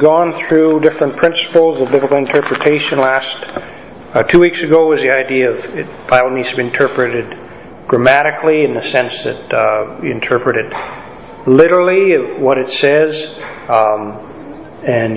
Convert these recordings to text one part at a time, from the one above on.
gone through different principles of biblical interpretation. 2 weeks ago was the idea of the Bible needs to be interpreted grammatically, in the sense that you interpret it literally of what it says, and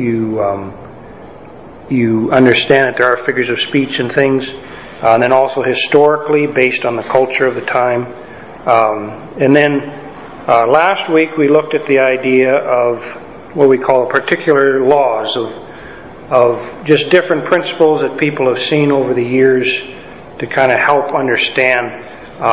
you understand that there are figures of speech and things, and then also historically based on the culture of the time. And then last week we looked at the idea of what we call particular laws, of just different principles that people have seen over the years to kind of help understand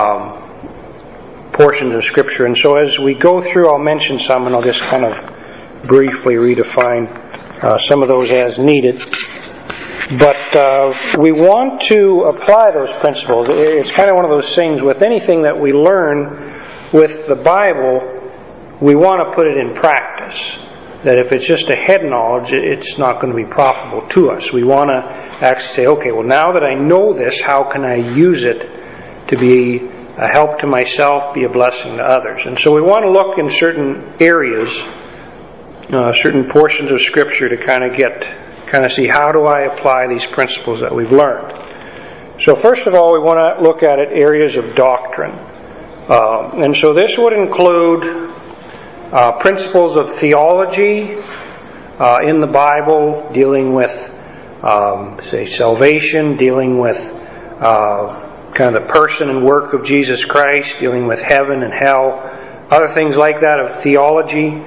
portions of Scripture. And so as we go through, I'll mention some, and I'll just kind of briefly redefine some of those as needed. But we want to apply those principles. It's kind of one of those things with anything that we learn with the Bible, we want to put it in practice. That if it's just a head knowledge, it's not going to be profitable to us. We want to actually say, okay, well, now that I know this, how can I use it to be a help to myself, be a blessing to others? And so we want to look in certain areas, certain portions of Scripture to kind of see how do I apply these principles that we've learned. So first of all, we want to look at it areas of doctrine. And so this would include principles of theology in the Bible, dealing with, say, salvation, dealing with kind of the person and work of Jesus Christ, dealing with heaven and hell, other things like that of theology.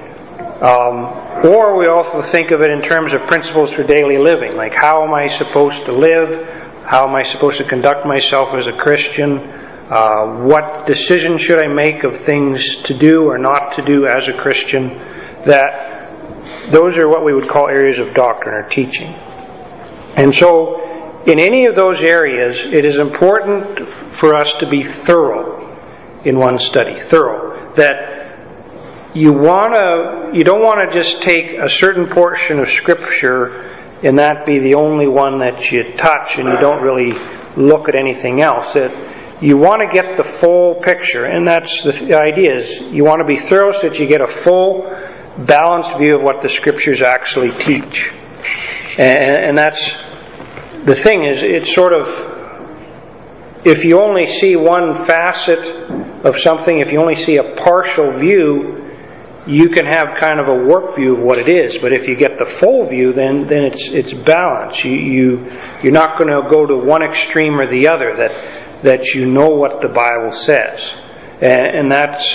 Or we also think of it in terms of principles for daily living, like how am I supposed to live? How am I supposed to conduct myself as a Christian? What decision should I make of things to do or not to do as a Christian? That those are what we would call areas of doctrine or teaching. And so in any of those areas, it is important for us to be thorough in one study. Thorough. That you don't want to just take a certain portion of Scripture and that be the only one that you touch and you don't really look at anything else. That you want to get the full picture, and that's the idea is you want to be thorough so that you get a full, balanced view of what the Scriptures actually teach. And that's the thing is, it's sort of, if you only see one facet of something, if you only see a partial view, you can have kind of a warped view of what it is. But if you get the full view, then it's balanced. You're not going to go to one extreme or the other. That you know what the Bible says, and that's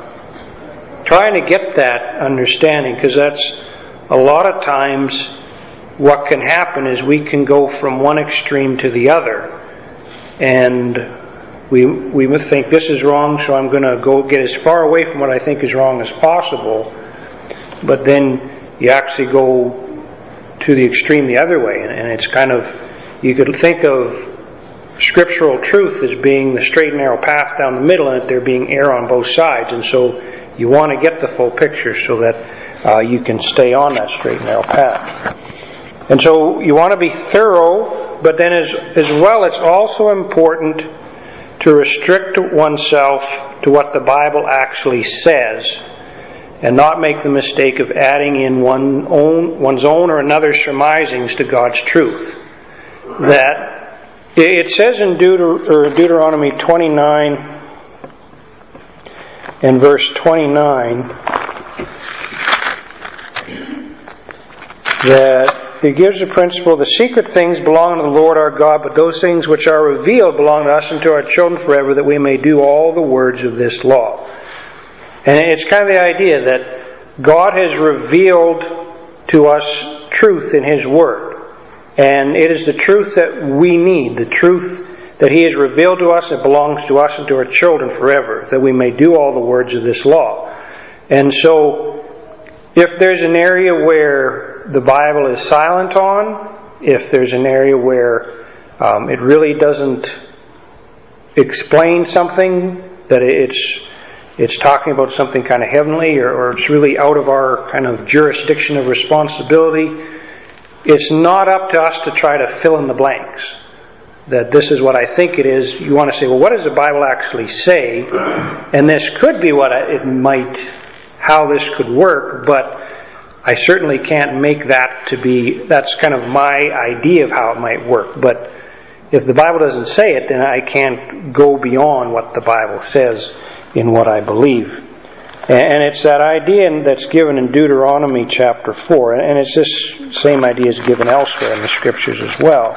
trying to get that understanding, because that's a lot of times what can happen is we can go from one extreme to the other, and we would think this is wrong, so I'm going to go get as far away from what I think is wrong as possible. But then you actually go to the extreme the other way, and it's kind of, you could think of scriptural truth as being the straight and narrow path down the middle, and that there being error on both sides. And so you want to get the full picture so that you can stay on that straight and narrow path. And so you want to be thorough, but then as well, it's also important to restrict oneself to what the Bible actually says, and not make the mistake of adding in one's own or another's surmisings to God's truth. That it says in Deuteronomy 29 and verse 29 that it gives a principle: the secret things belong to the Lord our God, but those things which are revealed belong to us and to our children forever, that we may do all the words of this law. And it's kind of the idea that God has revealed to us truth in His Word. And it is the truth that we need, the truth that He has revealed to us, that belongs to us and to our children forever, that we may do all the words of this law. And so, if there's an area where the Bible is silent on, if there's an area where it really doesn't explain something, that it's talking about something kind of heavenly, or it's really out of our kind of jurisdiction of responsibility, it's not up to us to try to fill in the blanks. That this is what I think it is. You want to say, well, what does the Bible actually say? And this could be what how this could work, but I certainly can't make that to be, that's kind of my idea of how it might work. But if the Bible doesn't say it, then I can't go beyond what the Bible says in what I believe. And it's that idea that's given in Deuteronomy chapter 4. And it's this same idea is given elsewhere in the Scriptures as well.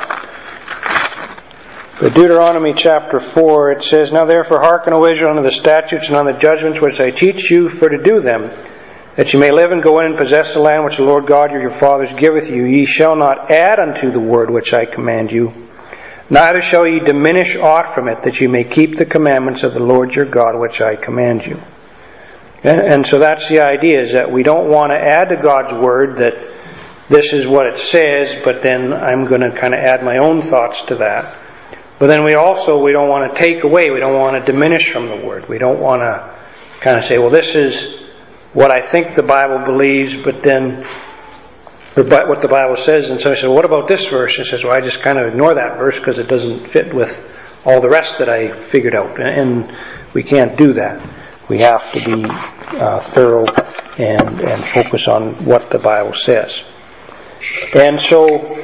But Deuteronomy chapter 4, it says, Now therefore hearken, O Israel, unto the statutes and unto the judgments which I teach you for to do them, that you may live and go in and possess the land which the Lord God your fathers giveth you. Ye shall not add unto the word which I command you, neither shall ye diminish aught from it, that you may keep the commandments of the Lord your God which I command you. And so that's the idea, is that we don't want to add to God's Word that this is what it says, but then I'm going to kind of add my own thoughts to that. But then we don't want to take away, we don't want to diminish from the Word. We don't want to kind of say, well, this is what I think the Bible believes, but then what the Bible says. And so I said, well, what about this verse? And he says, well, I just kind of ignore that verse because it doesn't fit with all the rest that I figured out. And we can't do that. We have to be thorough and focus on what the Bible says. And so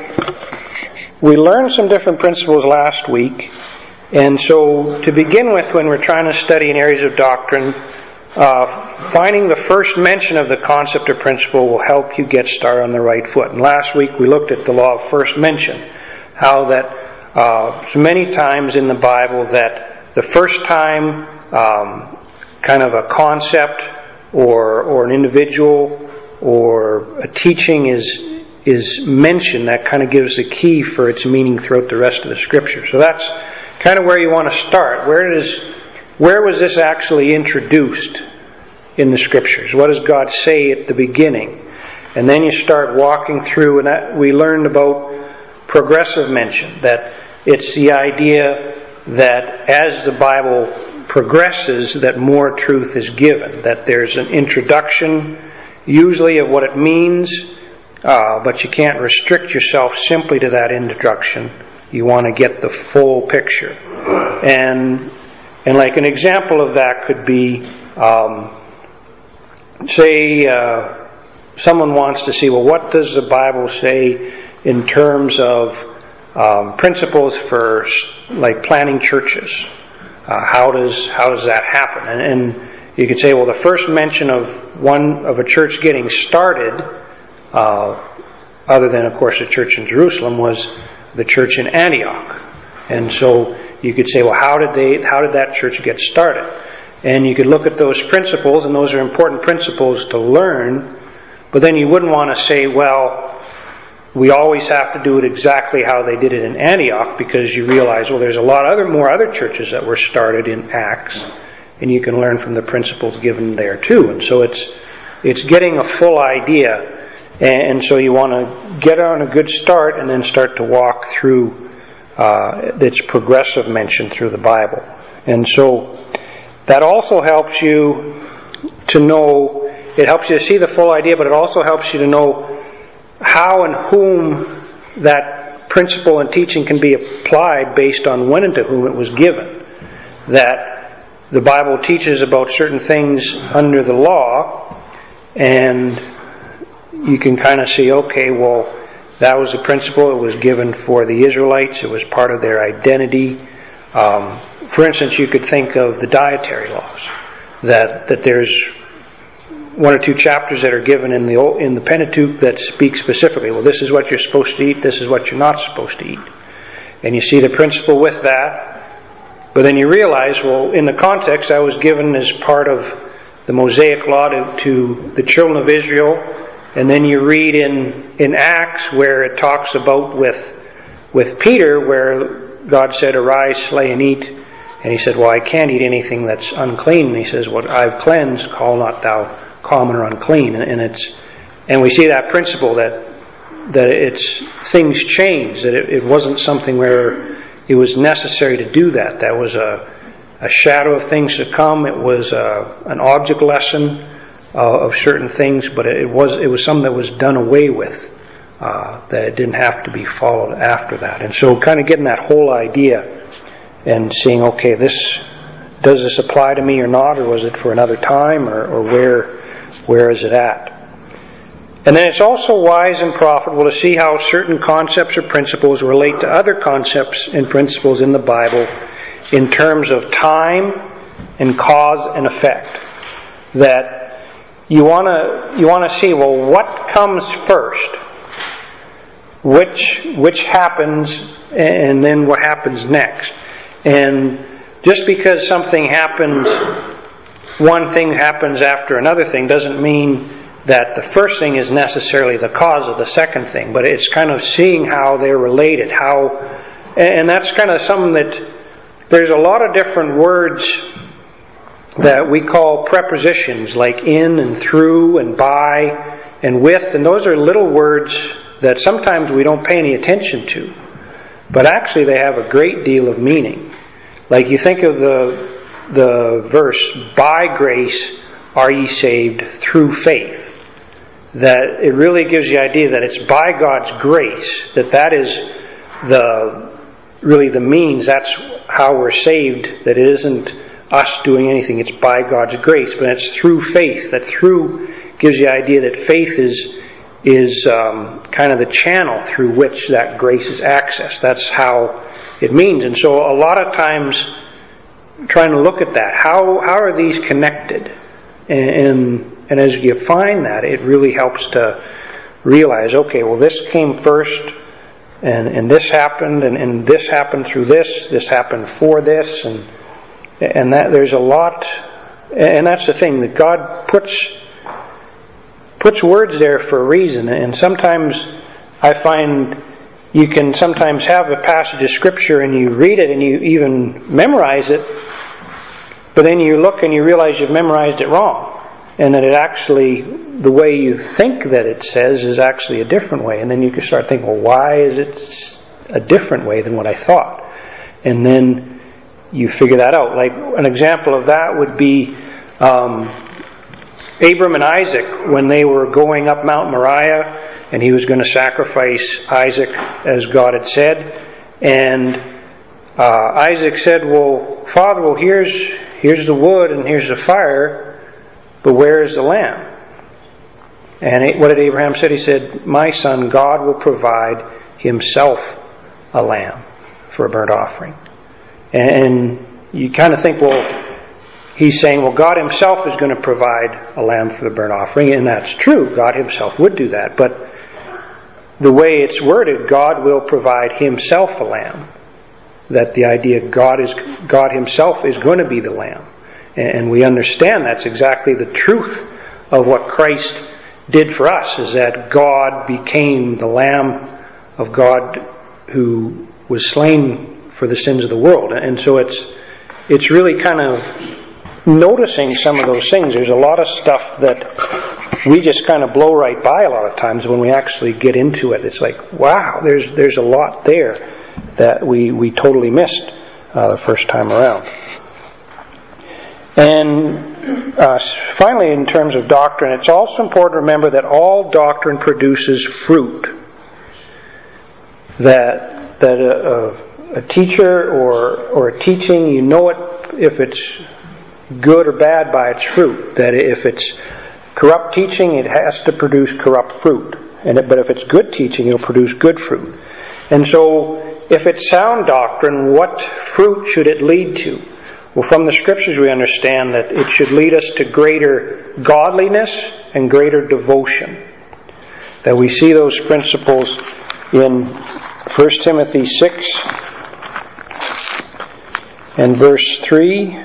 we learned some different principles last week. And so to begin with, when we're trying to study in areas of doctrine, finding the first mention of the concept or principle will help you get started on the right foot. And last week we looked at the law of first mention, how that so many times in the Bible that the first time kind of a concept or an individual or a teaching is mentioned, that kind of gives the key for its meaning throughout the rest of the Scripture. So that's kind of where you want to start. Where was this actually introduced in the Scriptures? What does God say at the beginning? And then you start walking through, and we learned about progressive mention, that it's the idea that as the Bible progresses, that more truth is given, that there's an introduction usually of what it means, but you can't restrict yourself simply to that introduction. You want to get the full picture. And like an example of that could be, say someone wants to see, well, what does the Bible say in terms of principles for like planning churches? How does that happen? And you could say, well, the first mention of a church getting started, other than of course the church in Jerusalem, was the church in Antioch. And so you could say, well, how did that church get started? And you could look at those principles, and those are important principles to learn. But then you wouldn't want to say, well, we always have to do it exactly how they did it in Antioch, because you realize, well, there's a lot more other churches that were started in Acts, and you can learn from the principles given there too. And so it's getting a full idea, and so you want to get on a good start and then start to walk through its progressive mention through the Bible. And so that also helps you to know, it helps you to see the full idea, but it also helps you to know how and whom that principle and teaching can be applied based on when and to whom it was given. That the Bible teaches about certain things under the law, and you can kind of see, okay, well, that was a principle. It was given for the Israelites. It was part of their identity. For instance, you could think of the dietary laws. That there's one or two chapters that are given in the Pentateuch that speak specifically, well, this is what you're supposed to eat, this is what you're not supposed to eat. And you see the principle with that, but then you realize, well, in the context, that was given as part of the Mosaic law to the children of Israel. And then you read in Acts where it talks about with Peter, where God said, arise, slay, and eat. And he said, well, I can't eat anything that's unclean. And he says, what I've cleansed, call not thou common or unclean. And we see that principle that it's things change, that it wasn't something where it was necessary to do that. That was a shadow of things to come. It was an object lesson of certain things, but it was something that was done away with, that it didn't have to be followed after that. And so kind of getting that whole idea and seeing, okay, does this apply to me or not, or was it for another time, or where is it at? And then it's also wise and profitable to see how certain concepts or principles relate to other concepts and principles in the Bible in terms of time and cause and effect. That you want to see, well, what comes first? Which happens, and then what happens next? And just because something happens, one thing happens after another thing, doesn't mean that the first thing is necessarily the cause of the second thing, but it's kind of seeing how they're related, and that's kind of something that there's a lot of different words that we call prepositions, like in and through and by and with, and those are little words that sometimes we don't pay any attention to, but actually they have a great deal of meaning. Like you think of the verse, by grace are ye saved through faith. That it really gives the idea that it's by God's grace, that is really the means, that's how we're saved, that it isn't us doing anything, it's by God's grace, but it's through faith. That through gives the idea that faith is kind of the channel through which that grace is accessed. That's how it means. And so a lot of times trying to look at that, how are these connected? And as you find that, it really helps to realize, okay, well, this came first, and this happened, and this happened through this happened for this, and that there's a lot, and that's the thing, that God puts words there for a reason. And sometimes I find you can sometimes have a passage of Scripture and you read it and you even memorize it, but then you look and you realize you've memorized it wrong. And that it actually, the way you think that it says is actually a different way. And then you can start thinking, well, why is it a different way than what I thought? And then you figure that out. Like an example of that would be Abram and Isaac, when they were going up Mount Moriah, and he was going to sacrifice Isaac as God had said. And Isaac said, well, Father, well, here's the wood and here's the fire, but where is the lamb? And what did Abraham say? He said, my son, God will provide himself a lamb for a burnt offering. And you kind of think, well, he's saying, well, God himself is going to provide a lamb for the burnt offering, and that's true. God himself would do that. But the way it's worded, God will provide himself a lamb. That the idea God himself is going to be the lamb. And we understand that's exactly the truth of what Christ did for us, is that God became the Lamb of God who was slain for the sins of the world. And so it's really kind of noticing some of those things. There's a lot of stuff that we just kind of blow right by a lot of times when we actually get into it. It's like, wow, there's a lot there that we totally missed the first time around. And finally, in terms of doctrine, it's also important to remember that all doctrine produces fruit. That a teacher or a teaching, you know it if it's good or bad by its fruit. That if it's corrupt teaching, it has to produce corrupt fruit. But if it's good teaching, it'll produce good fruit. And so, if it's sound doctrine, what fruit should it lead to? Well, from the Scriptures we understand that it should lead us to greater godliness and greater devotion. That we see those principles in 1 Timothy 6 and verse 3.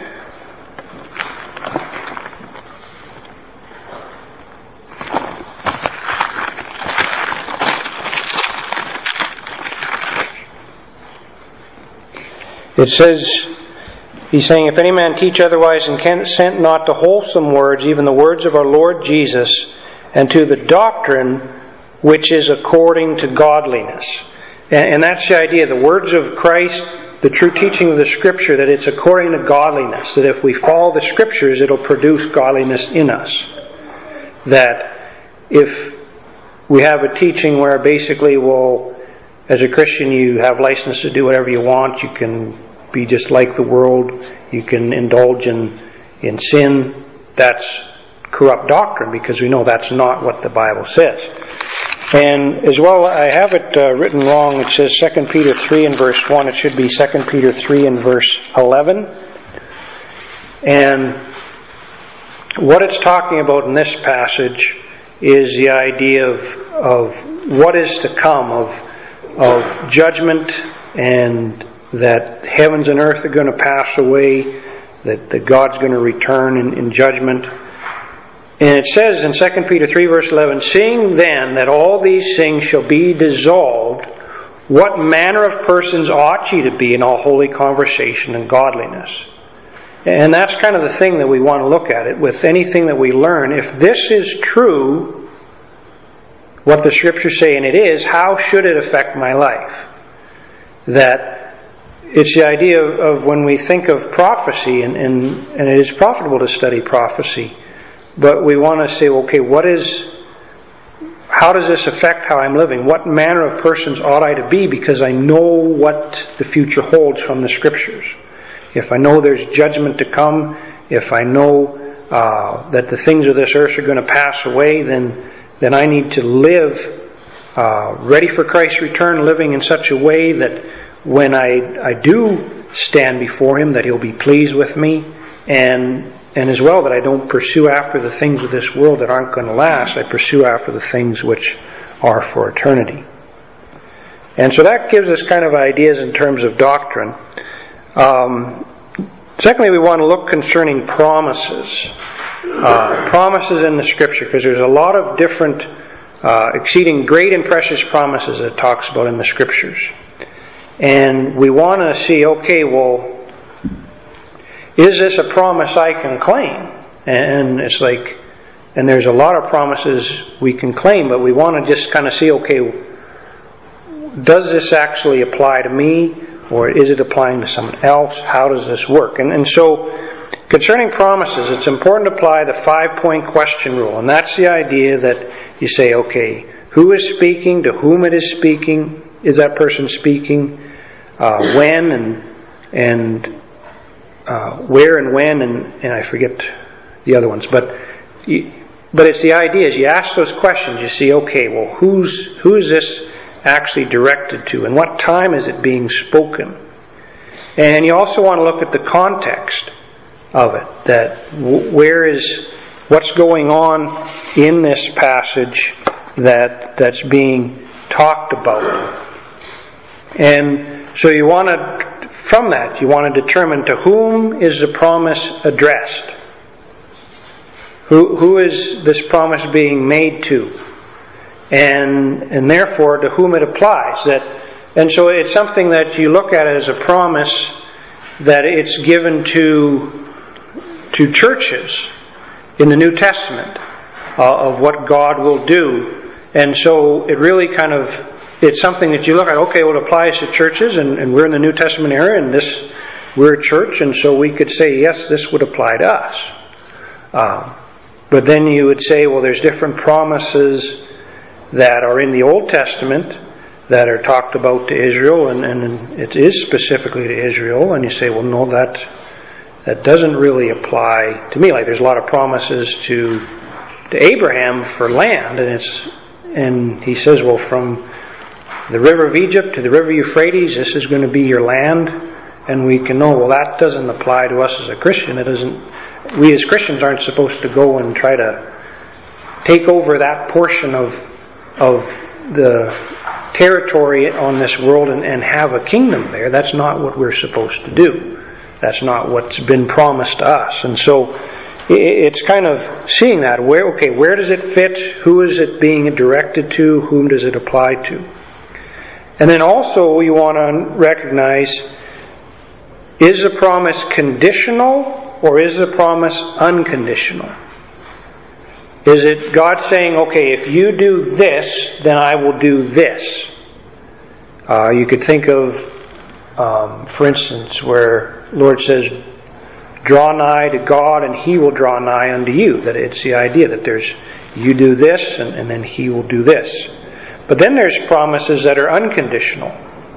It says, he's saying, if any man teach otherwise and consent not to wholesome words, even the words of our Lord Jesus, and to the doctrine which is according to godliness. And that's the idea, the words of Christ, the true teaching of the Scripture, that it's according to godliness. That if we follow the Scriptures, it'll produce godliness in us. That if we have a teaching where basically, well, as a Christian you have license to do whatever you want, you can be just like the world, you can indulge in sin, that's corrupt doctrine, because we know that's not what the Bible says. And as well, I have it written wrong. It says 2 Peter 3 and verse 1. It should be 2 Peter 3 and verse 11. And what it's talking about in this passage is the idea of what is to come, of judgment, and that heavens and earth are going to pass away, that God's going to return in judgment. And it says in 2 Peter 3 verse 11, "Seeing then that all these things shall be dissolved, what manner of persons ought ye to be in all holy conversation and godliness?" And that's kind of the thing that we want to look at it with anything that we learn. If this is true, what the Scriptures say, and it is, how should it affect my life? That it's the idea of when we think of prophecy, and it is profitable to study prophecy, but we want to say, okay, how does this affect how I'm living? What manner of persons ought I to be, because I know what the future holds from the Scriptures. If I know there's judgment to come, if I know that the things of this earth are going to pass away, then I need to live ready for Christ's return, living in such a way that when I do stand before Him, that He'll be pleased with me, and as well that I don't pursue after the things of this world that aren't going to last. I pursue after the things which are for eternity. And so that gives us kind of ideas in terms of doctrine. Secondly, we want to look concerning promises. Promises in the Scripture, because there's a lot of different exceeding great and precious promises that it talks about in the Scriptures. And we want to see, okay, well, is this a promise I can claim? And it's like, and there's a lot of promises we can claim, but we want to just kind of see, okay, does this actually apply to me, or is it applying to someone else? How does this work? And so, concerning promises, it's important to apply the 5-point question rule, and that's the idea that you say, okay, who is speaking, to whom it is speaking, is that person speaking, when, and where and when, and I forget the other ones, but it's the idea is you ask those questions, you see, okay, well, who is this actually directed to, and what time is it being spoken? And you also want to look at the context of it, that what's going on in this passage that's being talked about. And so you want to determine to whom is the promise addressed. Who is this promise being made to? And therefore to whom it applies. And so it's something that you look at as a promise that it's given to churches in the New Testament of what God will do. And so it really it's something that you look at, okay, well, it applies to churches, and we're in the New Testament era, and we're a church, and so we could say, yes, this would apply to us. But then you would say, well, there's different promises that are in the Old Testament that are talked about to Israel, and it is specifically to Israel, and you say, well, no, that doesn't really apply to me. Like there's a lot of promises to Abraham for land, and he says, well, from the river of Egypt to the river Euphrates, this is going to be your land, and we can know, well, that doesn't apply to us as a Christian. It doesn't. We as Christians aren't supposed to go and try to take over that portion of the territory on this world and have a kingdom there. That's not what we're supposed to do. That's not what's been promised to us. And so it's kind of seeing that. Where does it fit? Who is it being directed to? Whom does it apply to? And then also you want to recognize, is the promise conditional or is the promise unconditional? Is it God saying, okay, if you do this, then I will do this? You could think of, for instance, where the Lord says, draw nigh to God and He will draw nigh unto you. That it's the idea that you do this and then He will do this. But then there's promises that are unconditional.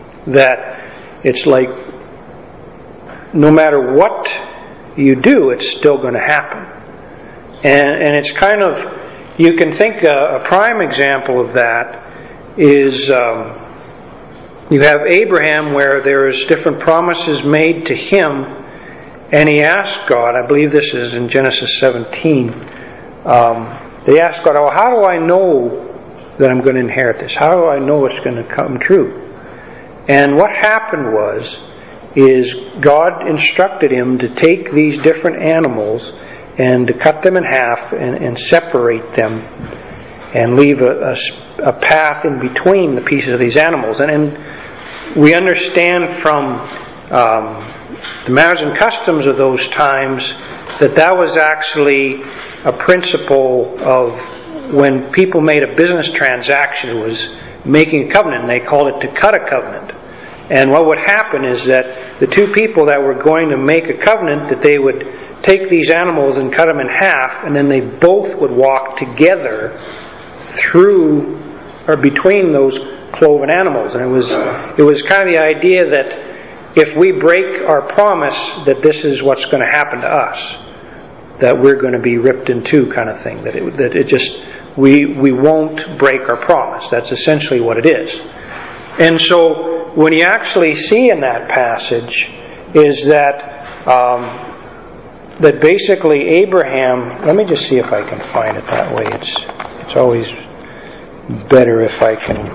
That it's like, no matter what you do, it's still going to happen. And it's kind of, you can think a prime example of that is you have Abraham, where there's different promises made to him, and he asked God, I believe this is in Genesis 17, they asked God, how do I know that I'm going to inherit this? How do I know it's going to come true? And what happened is God instructed him to take these different animals and to cut them in half and separate them and leave a path in between the pieces of these animals. And we understand from the manners and customs of those times that was actually a principle of when people made a business transaction. It was making a covenant, and they called it to cut a covenant. And what would happen is that the two people that were going to make a covenant, that they would take these animals and cut them in half, and then they both would walk together through or between those cloven animals. And it was kind of the idea that if we break our promise, that this is what's going to happen to us, that we're going to be ripped in two, kind of thing. That it just we won't break our promise. That's essentially what it is. And so when you actually see in that passage is that that basically Abraham, let me just see if I can find it that way. It's always better if I can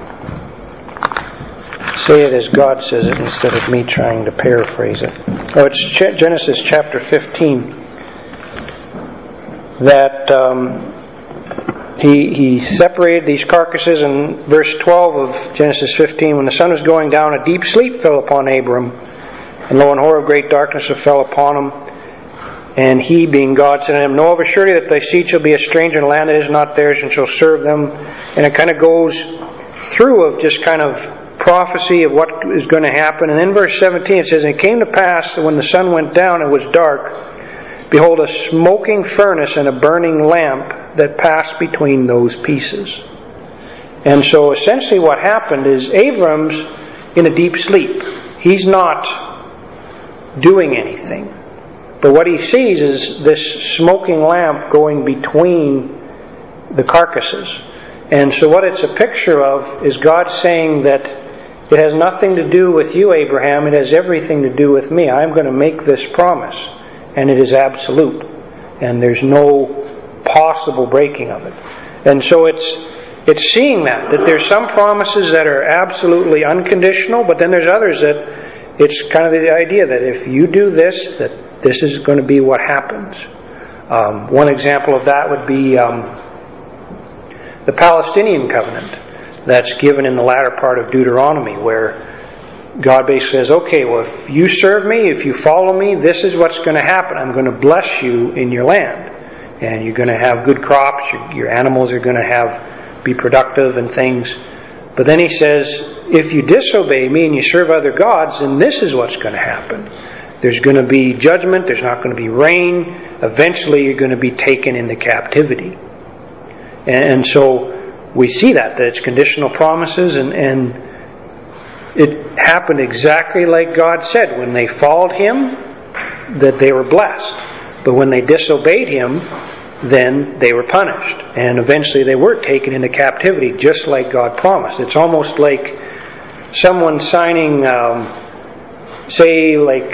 say it as God says it instead of me trying to paraphrase it. Oh, it's Genesis chapter 15 that he separated these carcasses. In verse 12 of Genesis 15, when the sun was going down, a deep sleep fell upon Abram, and lo, an horror of great darkness fell upon him. And he, being God, said to him, know of a surety that thy seed shall be a stranger in a land that is not theirs, and shall serve them. And it kind of goes through of just kind of prophecy of what is going to happen. And then verse 17 it says, and it came to pass that when the sun went down and was dark, behold, a smoking furnace and a burning lamp that passed between those pieces. And so essentially what happened is Abram's in a deep sleep. He's not doing anything. But what he sees is this smoking lamp going between the carcasses. And so what it's a picture of is God saying that it has nothing to do with you, Abraham. It has everything to do with me. I'm going to make this promise. And it is absolute. And there's no possible breaking of it. And so it's seeing that there's some promises that are absolutely unconditional, but then there's others that it's kind of the idea that if you do this, that this is going to be what happens. One example of that would be the Palestinian covenant that's given in the latter part of Deuteronomy, where God basically says, okay, well, if you serve me, if you follow me, this is what's going to happen. I'm going to bless you in your land. And you're going to have good crops, your animals are going to be productive and things. But then he says, if you disobey me and you serve other gods, then this is what's going to happen. There's going to be judgment, there's not going to be rain, eventually you're going to be taken into captivity. And so we see that it's conditional promises, and it happened exactly like God said. When they followed Him, that they were blessed. But when they disobeyed Him, then they were punished. And eventually they were taken into captivity, just like God promised. It's almost like someone signing, say like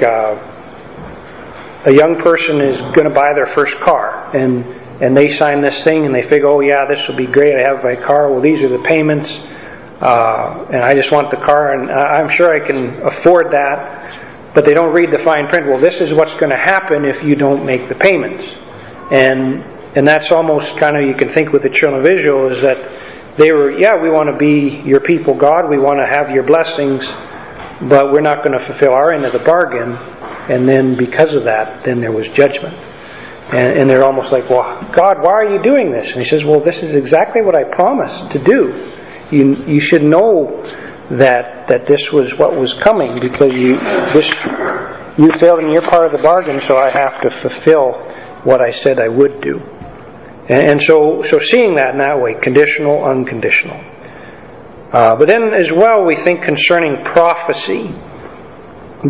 a young person is going to buy their first car, and they sign this thing and they figure, oh yeah, this will be great, I have my car, well these are the payments, and I just want the car, and I'm sure I can afford that, but they don't read the fine print. Well, this is what's going to happen if you don't make the payments. And that's almost kind of, you can think with the children of Israel, is that they were, yeah, we want to be your people, God, we want to have your blessings, but we're not going to fulfill our end of the bargain. And then because of that, then there was judgment. And they're almost like, well, God, why are you doing this? And He says, well, this is exactly what I promised to do. You should know that this was what was coming, because you failed in your part of the bargain, so I have to fulfill what I said I would do. And so seeing that in that way, conditional, unconditional. But then as well, we think concerning prophecy,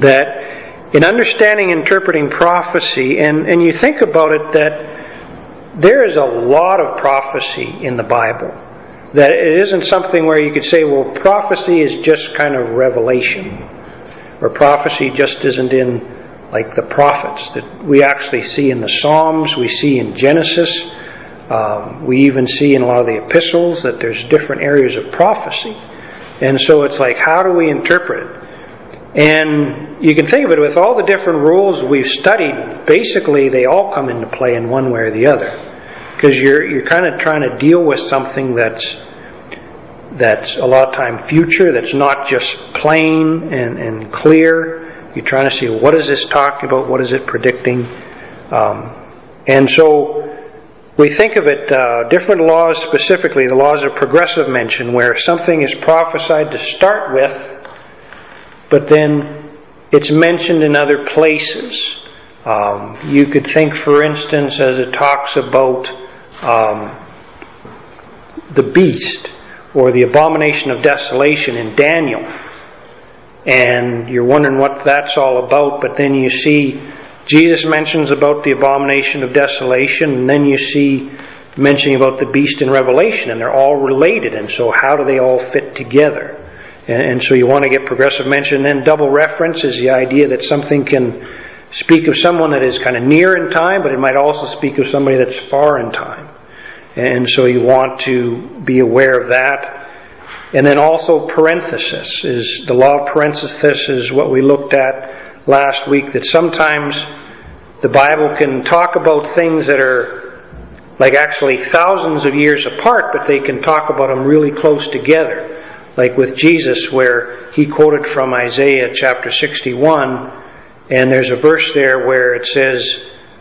that in understanding, interpreting prophecy, and you think about it, that there is a lot of prophecy in the Bible. That it isn't something where you could say, well, prophecy is just kind of revelation. Or prophecy just isn't in like the prophets that we actually see in the Psalms, we see in Genesis, we even see in a lot of the epistles that there's different areas of prophecy. And so it's like, how do we interpret it? And you can think of it with all the different rules we've studied, basically they all come into play in one way or the other. Because you're kind of trying to deal with something that's a lot of time future, that's not just plain and clear. You're trying to see, what is this talking about? What is it predicting? And so we think of it, different laws, specifically the laws of progressive mention, where something is prophesied to start with, but then it's mentioned in other places. You could think, for instance, as it talks about the beast or the abomination of desolation in Daniel. And you're wondering what that's all about, but then you see Jesus mentions about the abomination of desolation, and then you see mentioning about the beast in Revelation, and they're all related, and so how do they all fit together? And so you want to get progressive mention. And then double reference is the idea that something can speak of someone that is kind of near in time, but it might also speak of somebody that's far in time. And so you want to be aware of that. And then also parenthesis is the law of parenthesis is what we looked at last week, that sometimes the Bible can talk about things that are like actually thousands of years apart, but they can talk about them really close together. Like with Jesus, where he quoted from Isaiah chapter 61, and there's a verse there where it says,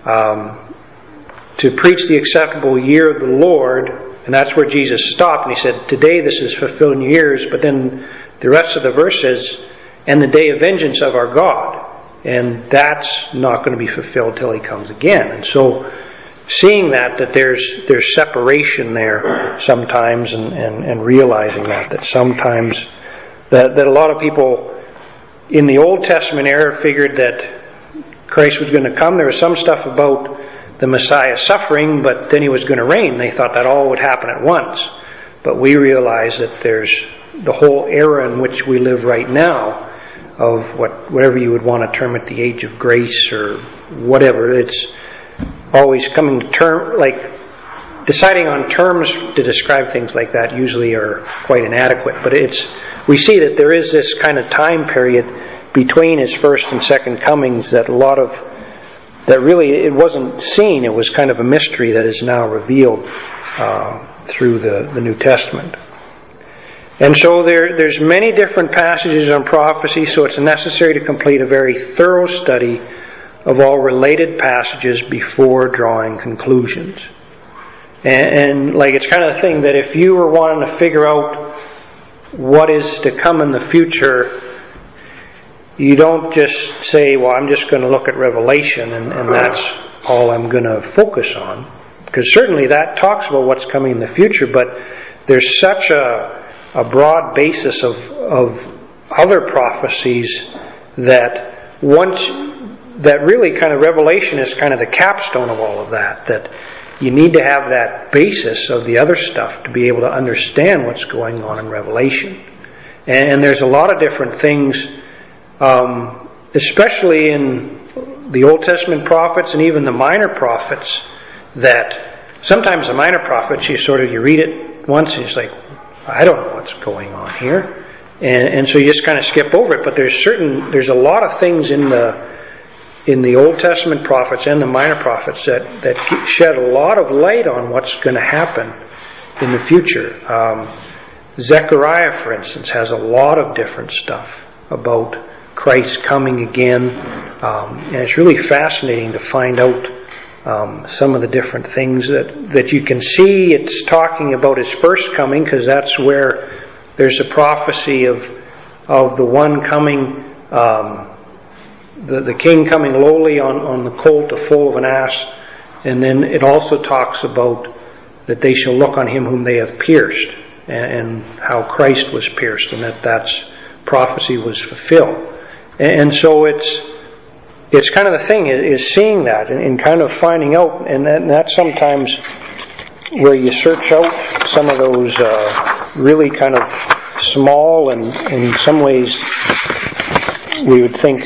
to preach the acceptable year of the Lord, and that's where Jesus stopped, and he said, today this is fulfilled in your ears, but then the rest of the verse says, and the day of vengeance of our God. And that's not going to be fulfilled till he comes again. And so, seeing that there's separation there sometimes, and realizing that sometimes that a lot of people in the Old Testament era figured that Christ was going to come. There was some stuff about the Messiah suffering, but then he was going to reign. They thought that all would happen at once. But we realize that there's the whole era in which we live right now of whatever you would want to term it, the age of grace or whatever. It's always coming to term, like deciding on terms to describe things like that usually are quite inadequate. But we see that there is this kind of time period between his first and second comings that that really it wasn't seen. It was kind of a mystery that is now revealed through the New Testament. And so there's many different passages on prophecy, so it's necessary to complete a very thorough study of all related passages before drawing conclusions. And like it's kind of the thing that if you were wanting to figure out what is to come in the future, you don't just say, well, I'm just going to look at Revelation and that's all I'm going to focus on. Because certainly that talks about what's coming in the future, but there's such a broad basis of other prophecies that really kind of Revelation is kind of the capstone of all of that you need to have that basis of the other stuff to be able to understand what's going on in Revelation. And there's a lot of different things, especially in the Old Testament prophets and even the minor prophets, that sometimes the minor prophets, you read it once and it's like, I don't know what's going on here. And so you just kind of skip over it. But there's a lot of things in the Old Testament prophets and the minor prophets that shed a lot of light on what's going to happen in the future. Zechariah, for instance, has a lot of different stuff about Christ coming again. And it's really fascinating to find out some of the different things that you can see. It's talking about his first coming, because that's where there's a prophecy of the one coming, the king coming lowly on the colt, a foal of an ass. And then it also talks about that they shall look on him whom they have pierced, and how Christ was pierced, and that's prophecy was fulfilled. And so it's it's kind of the thing is seeing that and kind of finding out, and that's sometimes where you search out some of those really kind of small and in some ways we would think.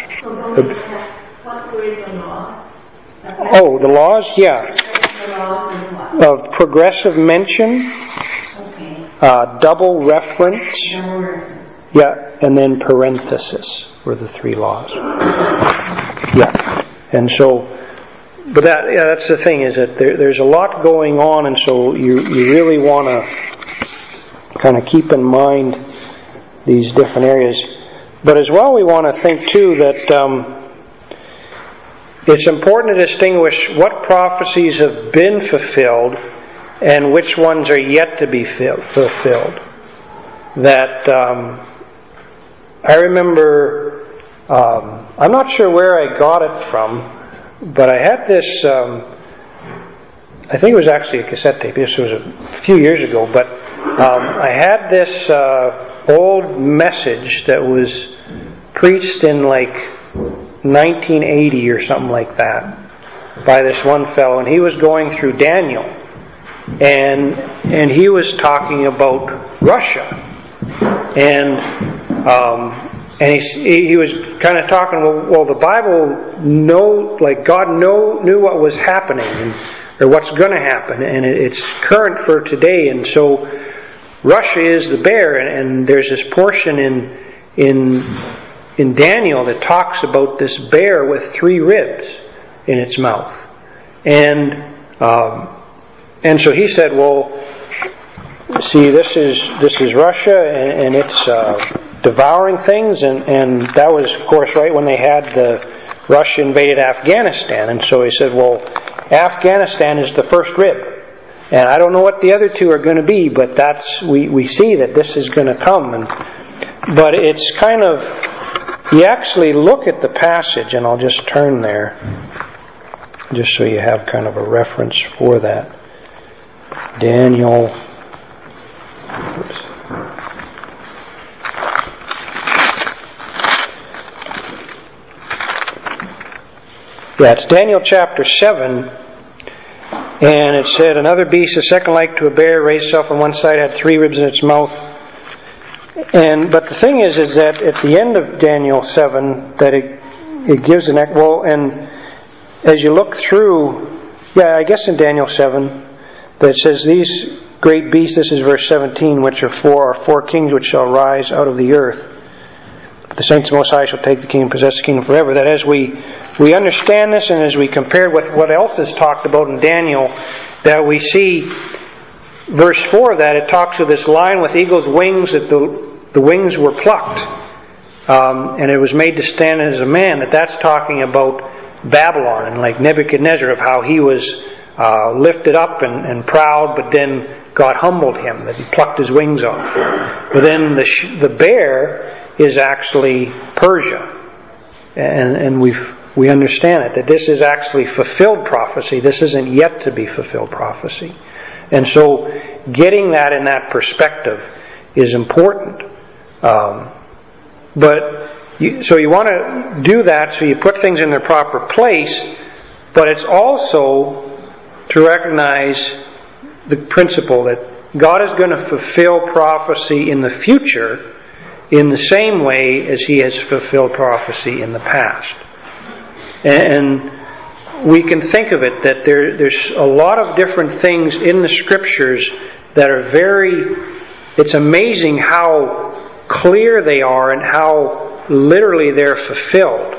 What were the laws? Oh, the laws, yeah. The laws of what? Of progressive mention, Okay. double reference, Double reference. yeah, and then parenthesis were the 3 laws. Yeah, and so, but that's the thing, is that there's a lot going on, and so you really want to kind of keep in mind these different areas. But as well, we want to think too that it's important to distinguish what prophecies have been fulfilled and which ones are yet to be fulfilled. That I remember, I'm not sure where I got it from, but I had this, I think it was actually a cassette tape. This was a few years ago, but I had this old message that was preached in like 1980 or something like that by this one fellow, and he was going through Daniel, and he was talking about Russia, and he was kind of talking, well, the Bible God knew what was happening or what's going to happen, and it's current for today, and so Russia is the bear, and there's this portion in Daniel that talks about this bear with 3 ribs in its mouth, and so he said, well, see, this is Russia, and it's devouring things, and that was, of course, right when they had Russia invaded Afghanistan, and so he said, well, Afghanistan is the first rib, and I don't know what the other 2 are going to be, but we see that this is going to come, but it's kind of, you actually look at the passage, and I'll just turn there, just so you have kind of a reference for that. Daniel. Oops. Yeah, it's Daniel chapter 7, and it said, another beast, a second like to a bear, raised itself on one side, had 3 ribs in its mouth. But the thing is that at the end of Daniel 7, that it gives and as you look through, I guess in Daniel 7, that it says, these great beasts, this is verse 17, which are 4 kings which shall rise out of the earth. The saints of the Most High shall take the kingdom, possess the kingdom forever. That as we understand this, and as we compare with what else is talked about in Daniel, that we see verse 4 of that, it talks of this lion with eagle's wings, that the wings were plucked, and it was made to stand as a man, that's talking about Babylon, and like Nebuchadnezzar, of how he was lifted up and proud, but then God humbled him, that he plucked his wings off. But then the bear is actually Persia, and we understand it, that this is actually fulfilled prophecy. This isn't yet to be fulfilled prophecy. And so getting that in that perspective is important. So you want to do that, so you put things in their proper place, but it's also to recognize the principle that God is going to fulfill prophecy in the future in the same way as He has fulfilled prophecy in the past. And we can think of it that there's a lot of different things in the Scriptures that are it's amazing how clear they are and how literally they're fulfilled.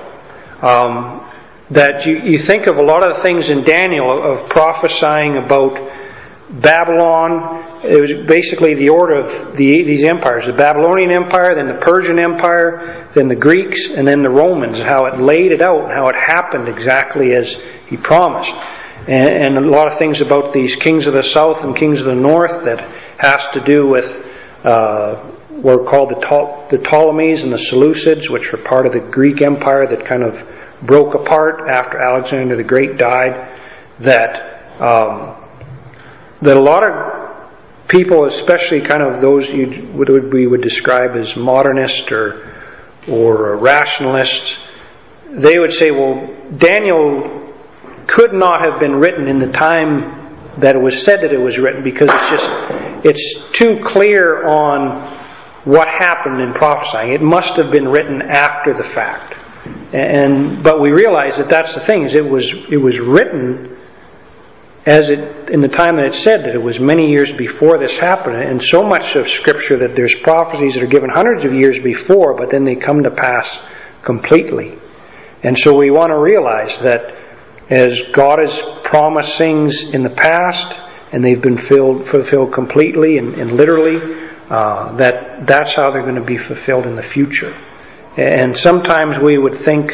That you think of a lot of the things in Daniel of prophesying about Babylon. It was basically the order of these empires: the Babylonian Empire, then the Persian Empire, then the Greeks, and then the Romans. How it laid it out and how it happened exactly as he promised. And a lot of things about these kings of the south and kings of the north that has to do with what are called the Ptolemies and the Seleucids, which were part of the Greek Empire that kind of broke apart after Alexander the Great died. That a lot of people, especially kind of those we would describe as modernists or rationalists, they would say, well, Daniel could not have been written in the time that it was said that it was written, because it's too clear on what happened in prophesying. It must have been written after the fact. But we realize that that's the thing, is it was written in the time that it said, that it was many years before this happened. And so much of Scripture that there's prophecies that are given hundreds of years before, but then they come to pass completely. And so we want to realize that as God has promised things in the past, and they've been fulfilled completely and literally, that's how they're going to be fulfilled in the future. And sometimes we would think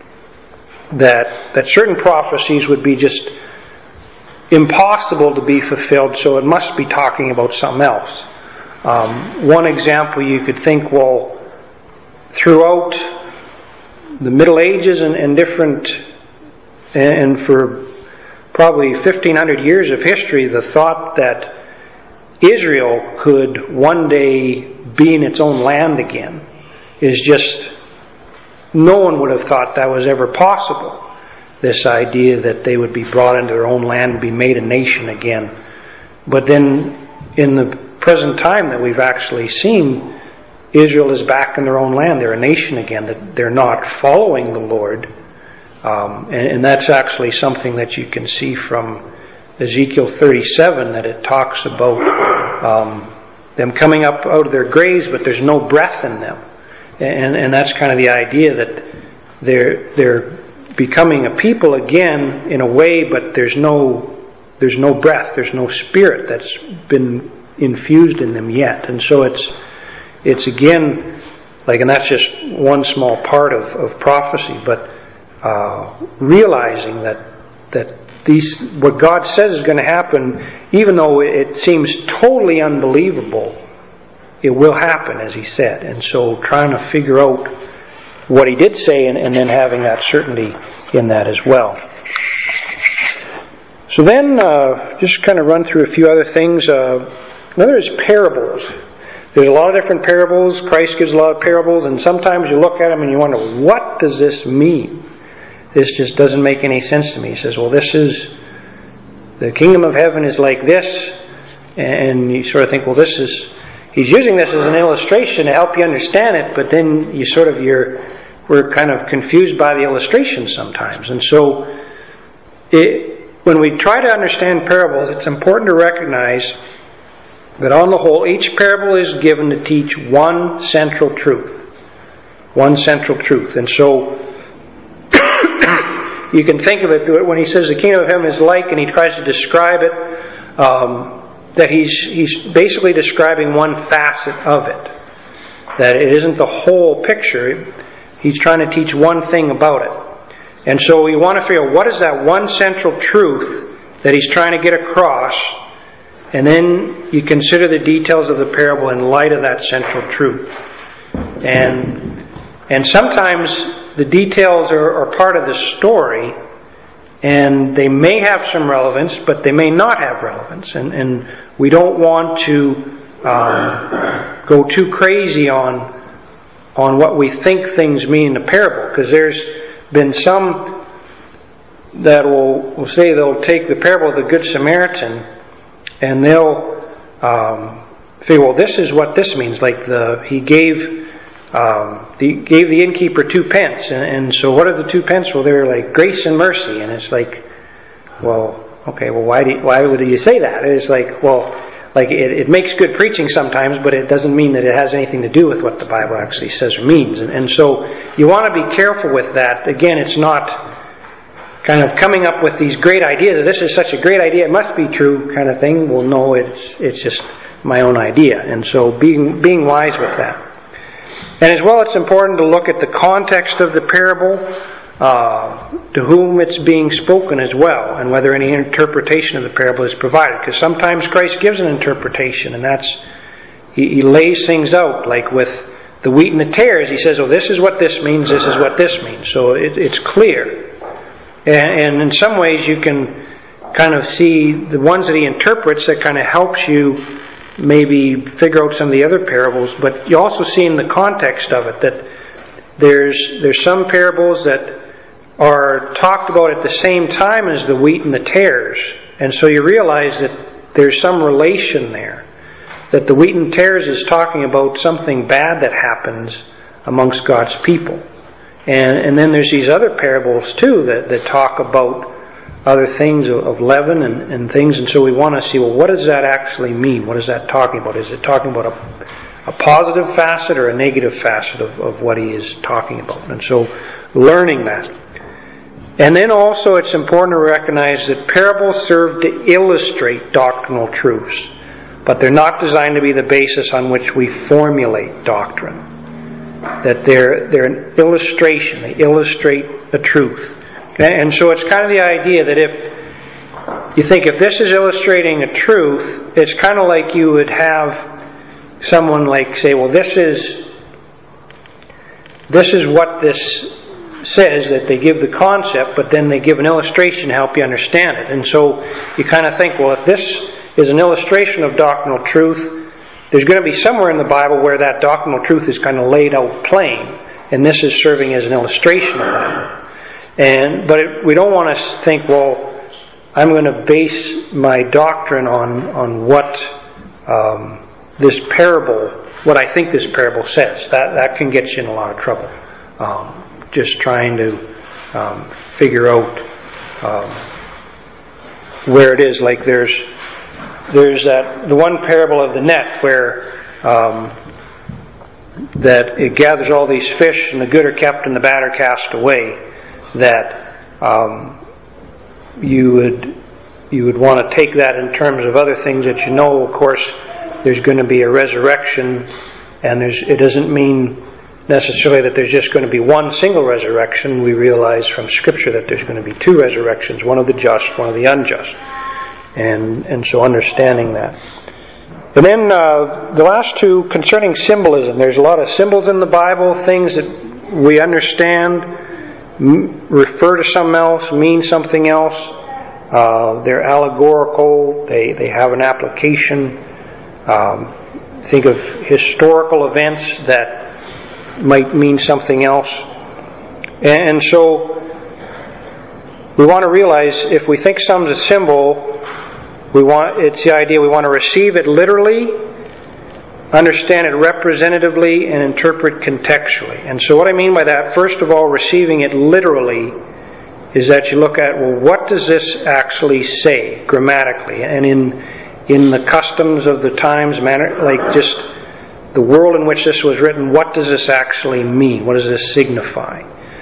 that certain prophecies would be just impossible to be fulfilled, so it must be talking about something else. One example, you could think, well, throughout the Middle Ages and for probably 1,500 years of history, the thought that Israel could one day be in its own land again is just, no one would have thought that was ever possible. This idea that they would be brought into their own land and be made a nation again. But then in the present time that we've actually seen, Israel is back in their own land. They're a nation again. That they're not following the Lord. And that's actually something that you can see from Ezekiel 37, that it talks about them coming up out of their graves, but there's no breath in them. And that's kind of the idea, that they're becoming a people again in a way, but there's no breath, there's no spirit that's been infused in them yet. And so it's again, and that's just one small part of prophecy, but realizing that what God says is going to happen, even though it seems totally unbelievable, it will happen, as He said. And so trying to figure out what He did say, and then having that certainty in that as well. So then, just kind of run through a few other things. Another is parables. There's a lot of different parables. Christ gives a lot of parables, and sometimes you look at them and you wonder, what does this mean? This just doesn't make any sense to me. He says, well, the kingdom of heaven is like this, and you sort of think, well, He's using this as an illustration to help you understand it, but then we're kind of confused by the illustration sometimes. And so, when we try to understand parables, it's important to recognize that on the whole, each parable is given to teach one central truth. One central truth. And so, you can think of it when He says the kingdom of heaven is like, and He tries to describe it, that he's basically describing one facet of it. That it isn't the whole picture. He's trying to teach one thing about it. And so we want to figure out, what is that one central truth that He's trying to get across, and then you consider the details of the parable in light of that central truth. And sometimes the details are part of the story, and they may have some relevance, but they may not have relevance. And we don't want to go too crazy on what we think things mean in the parable, because there's been some that will say they'll take the parable of the Good Samaritan and they'll say, well, this is what this means. Like he gave the innkeeper 2 pence, and so what are the 2 pence? Well, they're like grace and mercy, and it's like, well, okay, well, why would you say that? It's like, well, like it makes good preaching sometimes, but it doesn't mean that it has anything to do with what the Bible actually says or means. And so you want to be careful with that. Again, it's not kind of coming up with these great ideas. This is such a great idea, it must be true kind of thing. Well, no, it's just my own idea. And so being wise with that. And as well, it's important to look at the context of the parable, to whom it's being spoken as well, and whether any interpretation of the parable is provided. Because sometimes Christ gives an interpretation, and that's, he lays things out, like with the wheat and the tares. He says, oh, this is what this means, this is what this means. So it's clear. And in some ways you can kind of see the ones that he interprets that kind of helps you maybe figure out some of the other parables, but you also see in the context of it that there's some parables that are talked about at the same time as the wheat and the tares. And so you realize that there's some relation there. That the wheat and tares is talking about something bad that happens amongst God's people. And then there's these other parables too that talk about other things of leaven and things. And so we want to see, well, what does that actually mean? What is that talking about? Is it talking about a positive facet or a negative facet of what he is talking about? And so learning that. And then also it's important to recognize that parables serve to illustrate doctrinal truths, but they're not designed to be the basis on which we formulate doctrine. That they're an illustration. They illustrate a truth. And so it's kind of the idea that if you think if this is illustrating a truth, it's kind of like you would have someone like say, well, this is what this says, that they give the concept, but then they give an illustration to help you understand it. And so you kind of think, well, if this is an illustration of doctrinal truth, there's going to be somewhere in the Bible where that doctrinal truth is kind of laid out plain, and this is serving as an illustration of that. But we don't want to think, well, I'm going to base my doctrine on what this parable, what I think this parable says. That can get you in a lot of trouble. Just trying to figure out where it is. Like there's the one parable of the net where that it gathers all these fish and the good are kept and the bad are cast away. That you would want to take that in terms of other things that you know. Of course, there's going to be a resurrection, and it doesn't mean necessarily that there's just going to be one single resurrection. We realize from Scripture that there's going to be two resurrections, one of the just, one of the unjust. And so understanding that. And then the last two, concerning symbolism. There's a lot of symbols in the Bible, things that we understand, refer to something else, mean something else. They're allegorical. They have an application. Think of historical events that might mean something else. And so we want to realize if we think something's a symbol, it's the idea we want to receive it literally, understand it representatively, and interpret contextually. And so what I mean by that, first of all, receiving it literally is that you look at, well, what does this actually say grammatically? And in the customs of the times, like just the world in which this was written, what does this actually mean? What does this signify?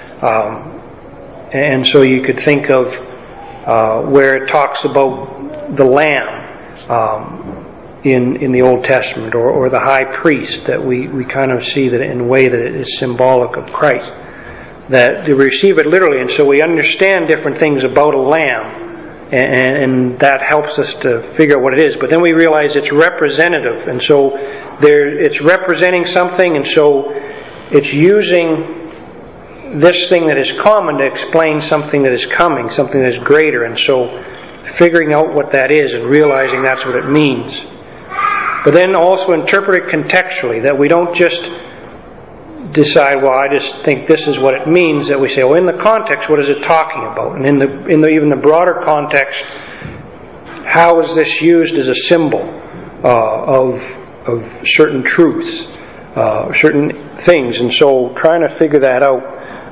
And so you could think of where it talks about the Lamb in the Old Testament, or the high priest, that we kind of see that in a way that it is symbolic of Christ. That we receive it literally, and so we understand different things about a lamb, and that helps us to figure out what it is. But then we realize it's representative, and so it's representing something, and so it's using this thing that is common to explain something that is coming, something that is greater. And so figuring out what that is and realizing that's what it means. But then also interpret it contextually, that we don't just decide, well, I just think this is what it means, that we say, well, in the context, what is it talking about? And in even the broader context, how is this used as a symbol of certain truths, certain things? And so trying to figure that out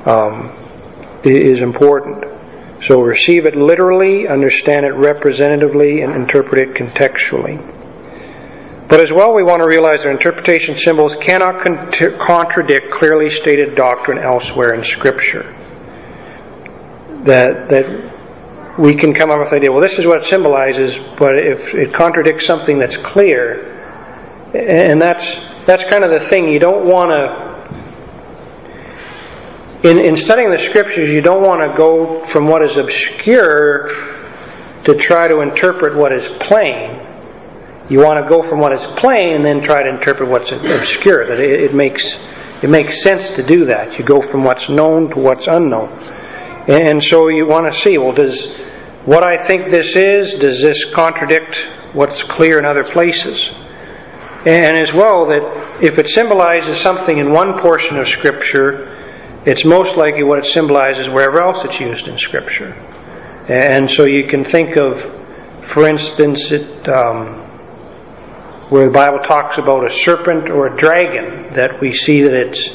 is important. So receive it literally, understand it representatively, and interpret it contextually. But as well, we want to realize that interpretation symbols cannot contradict clearly stated doctrine elsewhere in Scripture. That we can come up with the idea, well, this is what it symbolizes, but if it contradicts something that's clear, and that's kind of the thing, you don't want to, in studying the Scriptures, you don't want to go from what is obscure to try to interpret what is plain. You want to go from what is plain and then try to interpret what's obscure. That it makes sense to do that. You go from what's known to what's unknown. And so you want to see, well, does what I think this is, does this contradict what's clear in other places? And as well, that if it symbolizes something in one portion of Scripture, it's most likely what it symbolizes wherever else it's used in Scripture. And so you can think of, for instance, where the Bible talks about a serpent or a dragon, that we see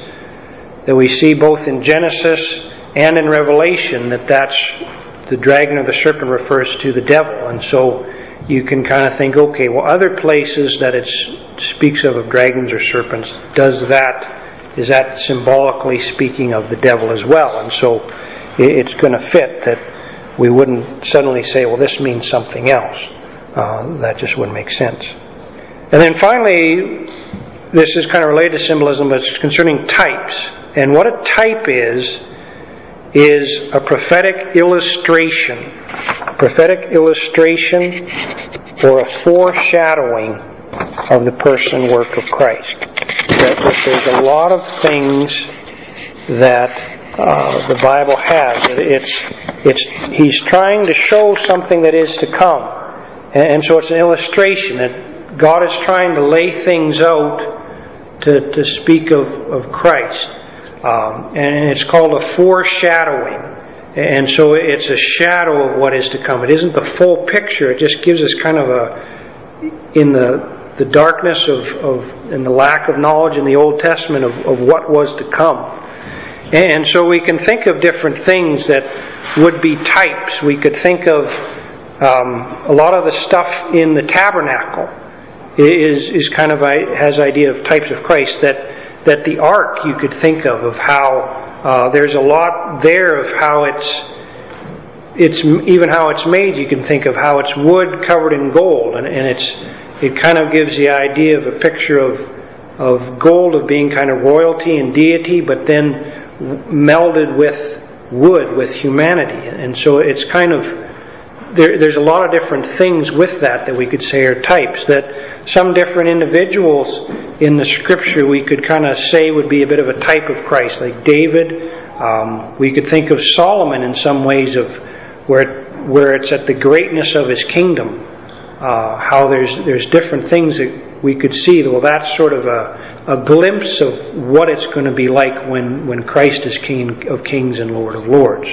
both in Genesis and in Revelation that's the dragon or the serpent refers to the devil. And so you can kind of think, okay, well, other places that it speaks of dragons or serpents, is that symbolically speaking of the devil as well? And so it's going to fit that we wouldn't suddenly say, well, this means something else. That just wouldn't make sense. And then finally, this is kind of related to symbolism, but it's concerning types. And what a type is a prophetic illustration. A prophetic illustration or a foreshadowing of the person work of Christ. That there's a lot of things that the Bible has. He's trying to show something that is to come. And so it's an illustration that God is trying to lay things out to speak of Christ. And it's called a foreshadowing. And so it's a shadow of what is to come. It isn't the full picture. It just gives us kind of in the darkness and the lack of knowledge in the Old Testament of what was to come. And so we can think of different things that would be types. We could think of a lot of the stuff in the tabernacle is kind of has idea of types of Christ. That the ark you could think of how there's a lot there of how it's even how it's made. You can think of how it's wood covered in gold, and it kind of gives the idea of a picture of gold of being kind of royalty and deity, but then melded with wood, with humanity. And so it's kind of there's a lot of different things with that we could say are types. That some different individuals in the Scripture we could kind of say would be a bit of a type of Christ, like David. We could think of Solomon in some ways of where it's at the greatness of his kingdom. How there's different things that we could see. Well, that's sort of a glimpse of what it's going to be like when Christ is King of Kings and Lord of Lords.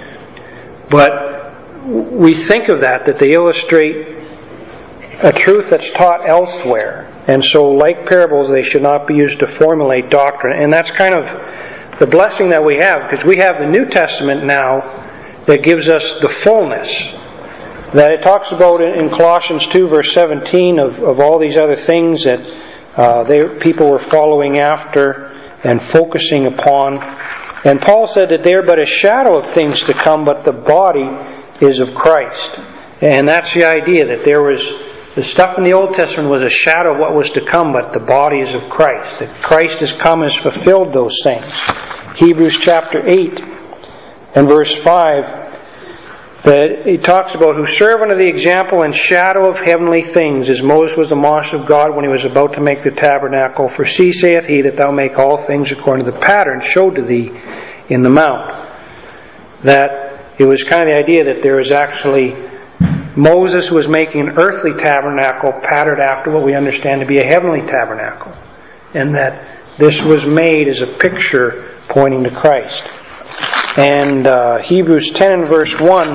But we think of that they illustrate a truth that's taught elsewhere. And so, like parables, they should not be used to formulate doctrine. And that's kind of the blessing that we have, because we have the New Testament now that gives us the fullness. That it talks about in Colossians 2 verse 17 of all these other things that people were following after and focusing upon. And Paul said that they're but a shadow of things to come, but the body is of Christ. And that's the idea, that the stuff in the Old Testament was a shadow of what was to come, but the body is of Christ. That Christ has come and has fulfilled those things. Hebrews chapter 8 and verse 5, that he talks about, who serve under the example and shadow of heavenly things, as Moses was admonished of God when he was about to make the tabernacle. For see, saith he, that thou make all things according to the pattern showed to thee in the mount. That it was kind of the idea that there was actually Moses was making an earthly tabernacle patterned after what we understand to be a heavenly tabernacle. And that this was made as a picture pointing to Christ. And Hebrews 10 and verse 1,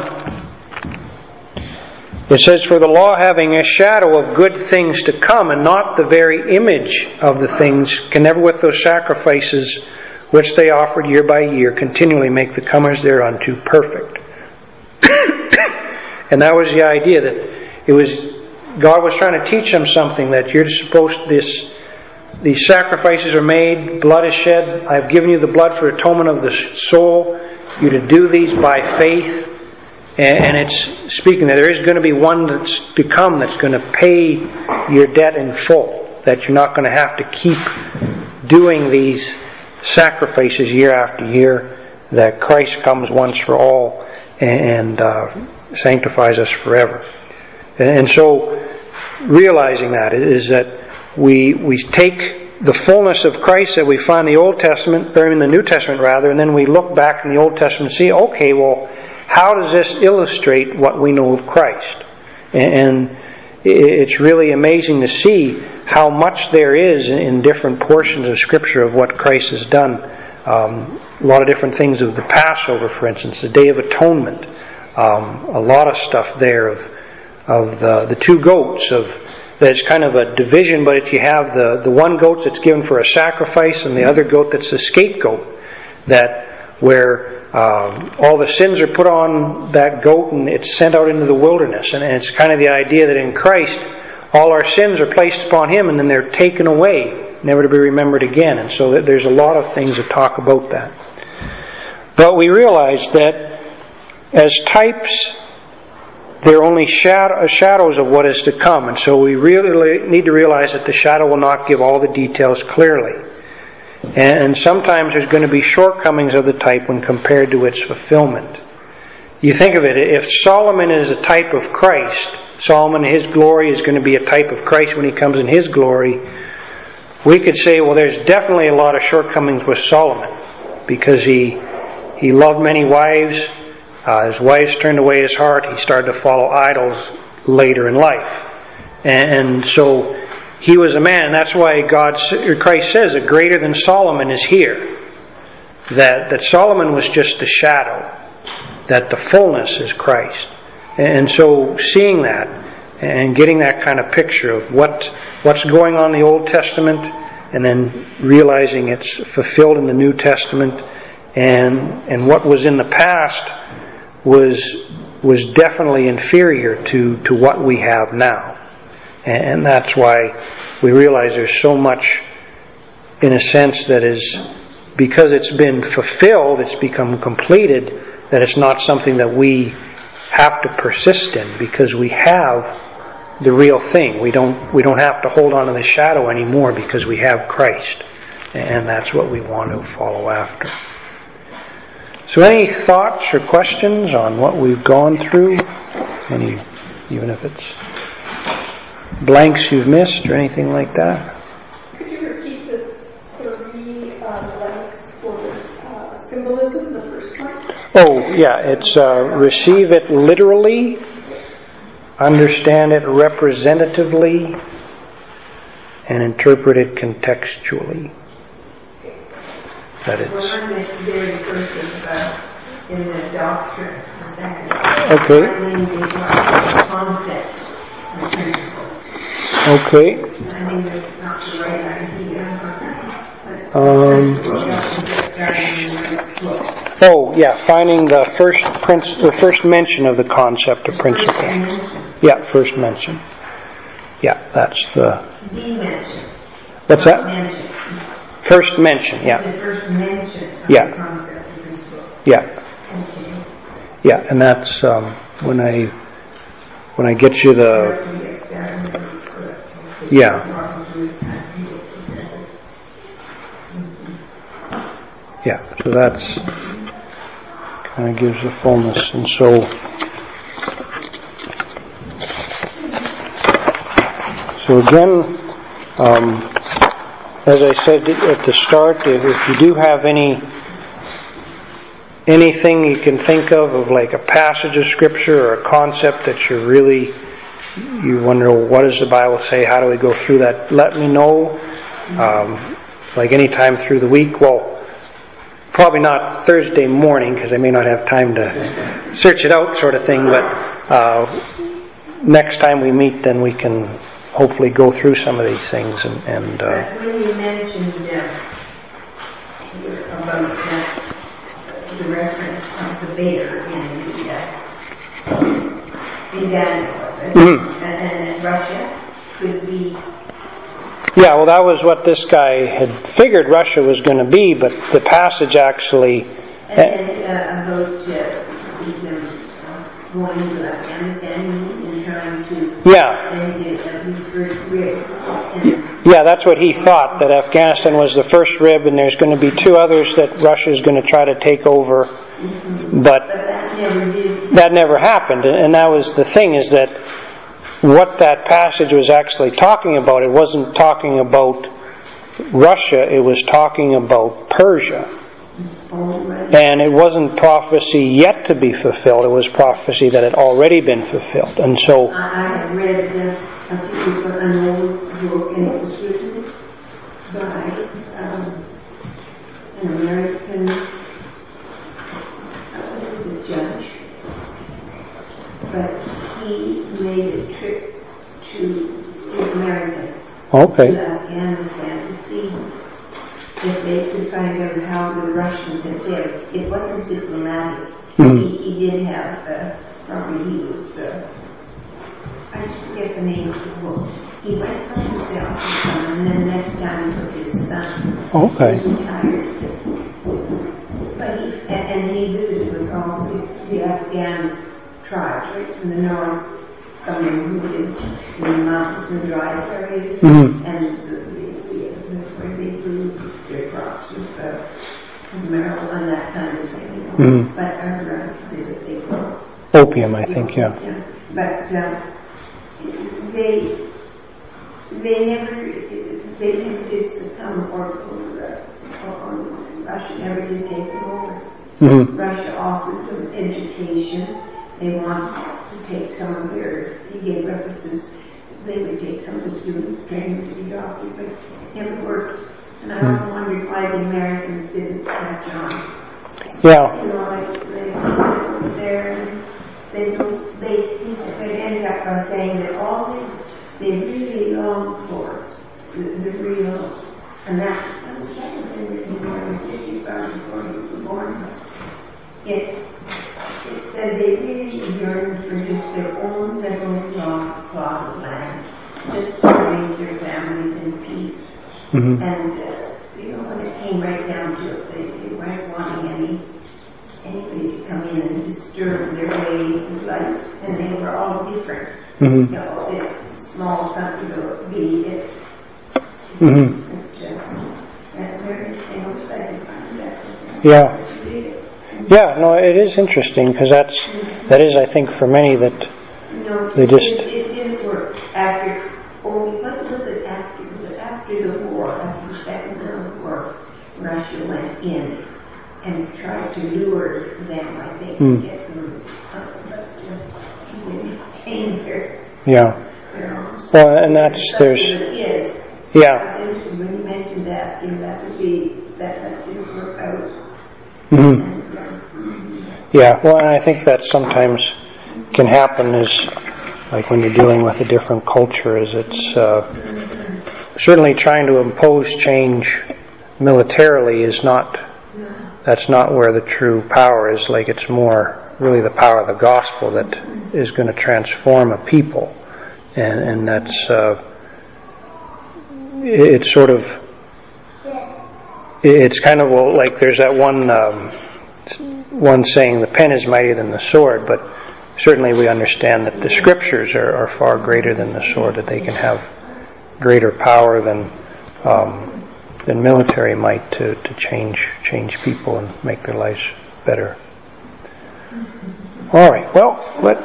it says, for the law having a shadow of good things to come, and not the very image of the things, can never with those sacrifices which they offered year by year continually make the comers thereunto perfect. And that was the idea, that God was trying to teach them something, that you're supposed these sacrifices are made, blood is shed, I've given you the blood for atonement of the soul, you to do these by faith. And it's speaking that there is going to be one that's to come that's going to pay your debt in full, that you're not going to have to keep doing these sacrifices year after year, that Christ comes once for all and sanctifies us forever. And so realizing that is that we take the fullness of Christ that we find in the Old Testament, or in the New Testament rather, and then we look back in the Old Testament and see, okay, well, how does this illustrate what we know of Christ? And it's really amazing to see how much there is in different portions of Scripture of what Christ has done a lot of different things of the Passover, for instance, the Day of Atonement, a lot of stuff there of the two goats. There's kind of a division, but if you have the one goat that's given for a sacrifice and the other goat that's the scapegoat, where all the sins are put on that goat and it's sent out into the wilderness. And it's kind of the idea that in Christ, all our sins are placed upon Him and then they're taken away, never to be remembered again. And so there's a lot of things that talk about that. But we realize that as types, they're only shadows of what is to come. And so we really need to realize that the shadow will not give all the details clearly. And sometimes there's going to be shortcomings of the type when compared to its fulfillment. You think of it, if Solomon is a type of Christ, Solomon, his glory is going to be a type of Christ when he comes in his glory, we could say, well, there's definitely a lot of shortcomings with Solomon, because he loved many wives. His wives turned away his heart. He started to follow idols later in life. And so he was a man, and that's why Christ says that greater than Solomon is here. That Solomon was just the shadow, that the fullness is Christ. And so seeing that and getting that kind of picture of what's going on in the Old Testament, and then realizing it's fulfilled in the New Testament, and what was in the past was definitely inferior to what we have now. And that's why we realize there's so much, in a sense, that is, because it's been fulfilled, it's become completed, that it's not something that we have to persist in, because we have the real thing. We don't have to hold on to the shadow anymore, because we have Christ. And that's what we want to follow after. So any thoughts or questions on what we've gone through? Even if it's blanks you've missed or anything like that? Could you repeat the three blanks for symbolism, the first one? Oh, yeah. It's receive it literally, understand it representatively, and interpret it contextually. That is. So one is the very first is in the doctrine, the second. Okay. The concept, the principle. Okay. I think that's not the right idea. Oh, yeah, finding the first mention of the concept of principle. Yeah, first mention. Yeah, that's the. mention. What's that? Mention. First mention, yeah. The first mention of Yeah. the concept of principle. Yeah. Okay. Yeah, and that's when I get you the. Yeah. Yeah, so that's kind of gives the fullness. And so again, as I said at the start, if you do have anything you can think of like a passage of Scripture or a concept that you wonder, what does the Bible say? How do we go through that? Let me know. Like any time through the week. Well, probably not Thursday morning, because I may not have time to search it out, sort of thing. But next time we meet, then we can hopefully go through some of these things. And when you mentioned about the reference of the bear in Daniel, and Russia could be. Yeah, well, that was what this guy had figured Russia was going to be, but the passage actually. About them going to Afghanistan and trying to. Yeah. The first rib. Yeah, that's what he thought, that Afghanistan was the first rib, and there's going to be two others that Russia is going to try to take over. But that never happened, and that was the thing, is that what that passage was actually talking about, it wasn't talking about Russia, it was talking about Persia. And it wasn't prophecy yet to be fulfilled, it was prophecy that had already been fulfilled. And so I have read an old book, and it was written by an American Okay. to Afghanistan to see if they could find out how the Russians had fared. It wasn't diplomatic. He did have, probably he was, I forget the name of the book. He went by himself and then the next time he took his son. Okay. He was retired. But he visited with all the Afghan tribes, right from the north, some who lived in the mountains and dry areas, and where they grew their crops of marijuana, that kind of thing. But other visit they grow opium, I think, yeah. But they never did succumb or Russia never did take them over. Russia offered them education. They wanted to take some of their, he gave references, they would take some of the students, train them to be doctors, but it never worked. And I often wondered why the Americans didn't catch on. Yeah. You know, like they were there and they ended up by saying that all they really longed for, the real, and that was the second thing that he learned 55 before he was born. It said they really yearned for just their own little plot of land, just to raise their families in peace. And, you know, when it came right down to it, they weren't wanting anybody to come in and disturb their ways of life, and they were all different. You know, this small country will be it. That's very famous. I can find that. Yeah. Yeah, no, it is interesting because that is, I think, for many that they just. It didn't work after. What was it after? Was it after the war? After the Second World War, Russia went in and tried to lure them, I think, to get them, but they retained their. Yeah. Well, and there's. Yeah. When you mentioned that, you know, that didn't work out. Yeah, well, and I think that sometimes can happen is, like when you're dealing with a different culture, is it's certainly trying to impose change militarily is not, that's not where the true power is. Like it's more really the power of the gospel that is going to transform a people, and that's it's sort of. It's kind of like there's that one saying, the pen is mightier than the sword, but certainly we understand that the scriptures are far greater than the sword, that they can have greater power than military might to change people and make their lives better. All right, well,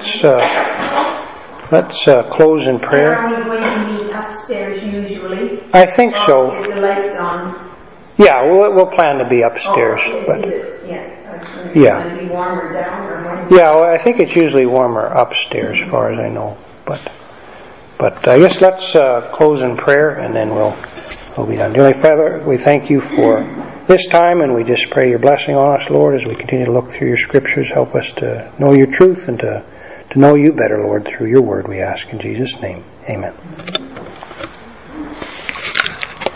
let's close in prayer. Are we going to meet upstairs usually? I think so. With the lights on. Yeah, we'll plan to be upstairs, but yeah. It'll be warmer down or yeah, well, I think it's usually warmer upstairs, as far as I know. But I guess let's close in prayer, and then we'll be done. Dearly Father, we thank you for this time, and we just pray your blessing on us, Lord, as we continue to look through your scriptures. Help us to know your truth and to know you better, Lord, through your word. We ask in Jesus' name. Amen.